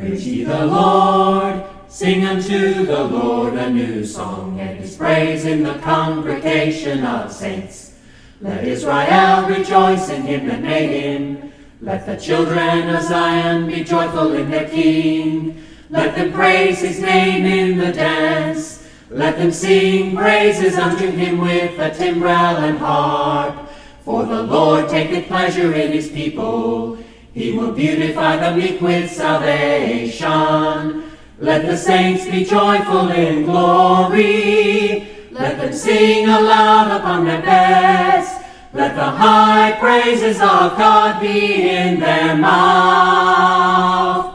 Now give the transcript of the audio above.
Praise ye the Lord, sing unto the Lord a new song, and his praise in the congregation of saints. Let Israel rejoice in him that made him. Let the children of Zion be joyful in their King. Let them praise his name in the dance. Let them sing praises unto him with the timbrel and harp. For the Lord taketh pleasure in his people. He will beautify the meek with salvation. Let the saints be joyful in glory. Let them sing aloud upon their beds. Let the high praises of God be in their mouth.